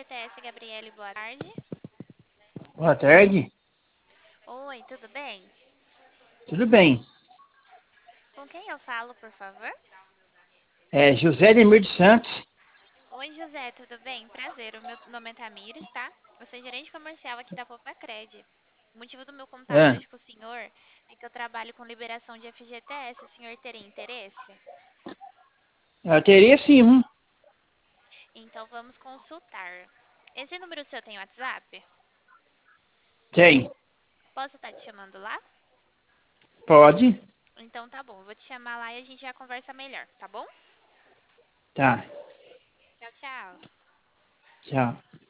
FGTS, Gabriele, boa tarde. Boa tarde. Oi, tudo bem? Tudo bem? Com quem eu falo, por favor? É José Demir dos Santos. Oi, José, tudo bem? Prazer, o meu nome é Tamires, tá? Eu sou gerente comercial aqui da Popacred. O motivo do meu contato Ah, hoje com o senhor é que eu trabalho com liberação de FGTS. O senhor teria interesse? eu teria sim, Então vamos consultar. Esse número seu tem WhatsApp? tem. Posso estar te chamando lá? Pode? Então tá bom, eu vou te chamar lá e a gente já conversa melhor, tá bom? Tá. Tchau, tchau. Tchau.